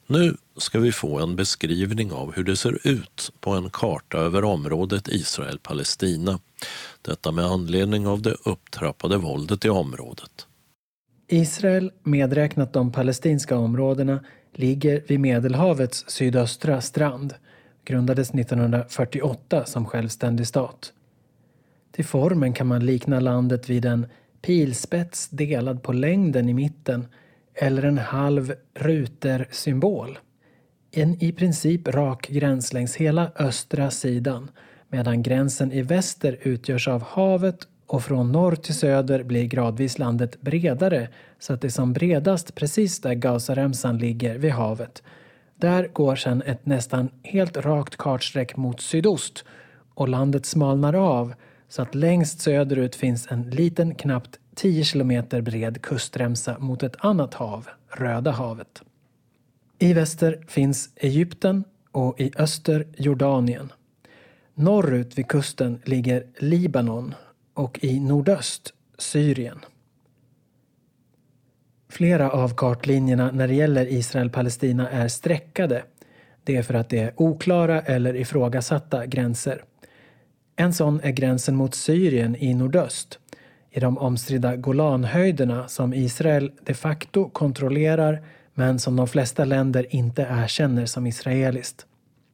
Nu ska vi få en beskrivning av hur det ser ut på en karta över området Israel-Palestina. Detta med anledning av det upptrappade våldet i området. Israel, medräknat de palestinska områdena, ligger vid Medelhavets sydöstra strand. Grundades 1948 som självständig stat. Till formen kan man likna landet vid en pilspets delad på längden i mitten eller en halv rutersymbol. En i princip rak gräns längs hela östra sidan, medan gränsen i väster utgörs av havet och från norr till söder blir gradvis landet bredare så att det som bredast precis där Gazaremsan ligger vid havet. Där går sedan ett nästan helt rakt kartsträck mot sydost och landet smalnar av så att längst söderut finns en liten knappt 10 kilometer bred kustremsa mot ett annat hav, Röda havet. I väster finns Egypten och i öster Jordanien. Norrut vid kusten ligger Libanon och i nordöst Syrien. Flera av kartlinjerna när det gäller Israel-Palestina är streckade. Det är för att det är oklara eller ifrågasatta gränser. En sån är gränsen mot Syrien i nordöst, i de omstridda Golanhöjderna som Israel de facto kontrollerar men som de flesta länder inte erkänner som israeliskt.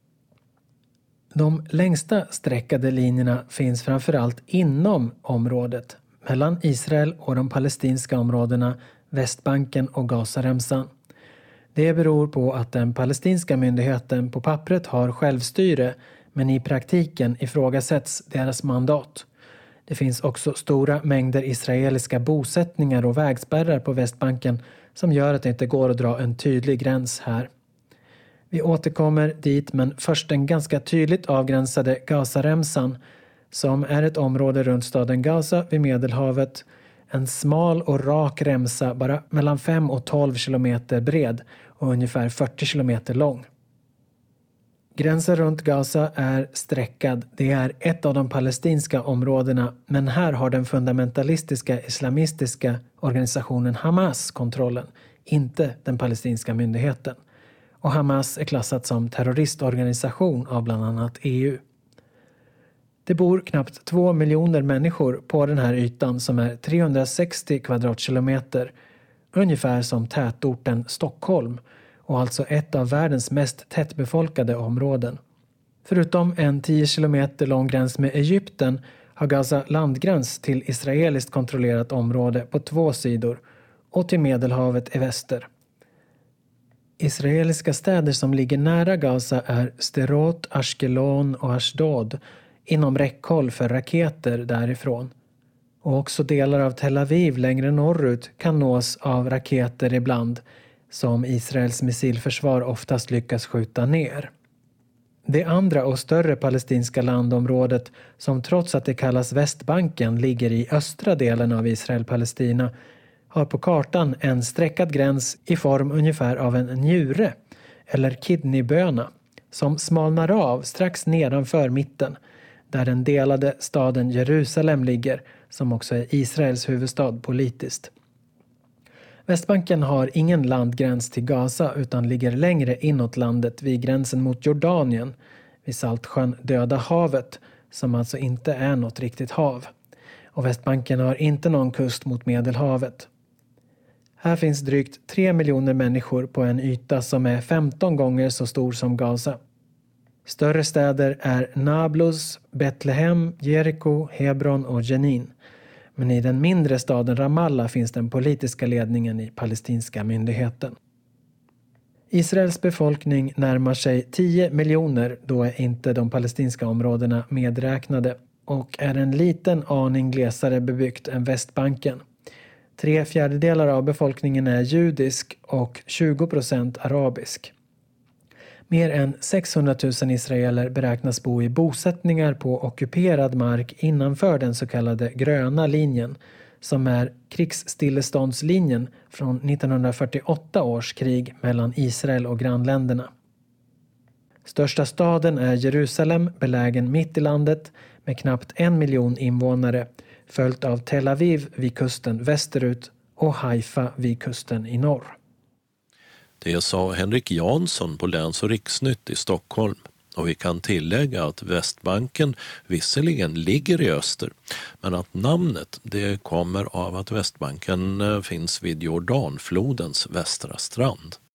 De längsta streckade linjerna finns framförallt inom området, mellan Israel och de palestinska områdena Västbanken och Gazaremsan. Det beror på att den palestinska myndigheten på pappret har självstyre, men i praktiken ifrågasätts deras mandat. Det finns också stora mängder israeliska bosättningar och vägspärrar på Västbanken som gör att det inte går att dra en tydlig gräns här. Vi återkommer dit, men först den ganska tydligt avgränsade Gazaremsan som är ett område runt staden Gaza vid Medelhavet. En smal och rak remsa bara mellan 5 och 12 kilometer bred och ungefär 40 kilometer lång. Gränsen runt Gaza är streckad. Det är ett av de palestinska områdena, men här har den fundamentalistiska islamistiska organisationen Hamas kontrollen, inte den palestinska myndigheten. Och Hamas är klassat som terroristorganisation av bland annat EU. Det bor knappt 2 miljoner människor på den här ytan som är 360 kvadratkilometer, ungefär som tätorten Stockholm, och alltså ett av världens mest tättbefolkade områden. Förutom en 10 kilometer lång gräns med Egypten har Gaza landgräns till israeliskt kontrollerat område på 2 sidor och till Medelhavet i väster. Israeliska städer som ligger nära Gaza är Sderot, Ashkelon och Ashdod inom räckhåll för raketer därifrån. Och också delar av Tel Aviv längre norrut kan nås av raketer ibland som Israels missilförsvar oftast lyckas skjuta ner. Det andra och större palestinska landområdet som trots att det kallas Västbanken ligger i östra delen av Israel-Palestina har på kartan en streckad gräns i form ungefär av en njure eller kidneyböna som smalnar av strax nedanför mitten där den delade staden Jerusalem ligger som också är Israels huvudstad politiskt. Västbanken har ingen landgräns till Gaza utan ligger längre inåt landet vid gränsen mot Jordanien vid Saltsjön Döda havet som alltså inte är något riktigt hav. Och Västbanken har inte någon kust mot Medelhavet. Här finns drygt 3 miljoner människor på en yta som är 15 gånger så stor som Gaza. Större städer är Nablus, Betlehem, Jeriko, Hebron och Jenin. Men i den mindre staden Ramallah finns den politiska ledningen i palestinska myndigheten. Israels befolkning närmar sig 10 miljoner, då är inte de palestinska områdena medräknade, och är en liten aning glesare bebyggt än Västbanken. 3/4 av befolkningen är judisk och 20% arabisk. Mer än 600 000 israeler beräknas bo i bosättningar på ockuperad mark innanför den så kallade gröna linjen, som är krigsstilleståndslinjen från 1948 års krig mellan Israel och grannländerna. Största staden är Jerusalem, belägen mitt i landet med knappt 1 miljon invånare, följt av Tel Aviv vid kusten västerut och Haifa vid kusten i norr. Det sa Henrik Jansson på Läns- och riksnytt i Stockholm. Och vi kan tillägga att Västbanken visserligen ligger i öster, men att namnet det kommer av att Västbanken finns vid Jordanflodens västra strand.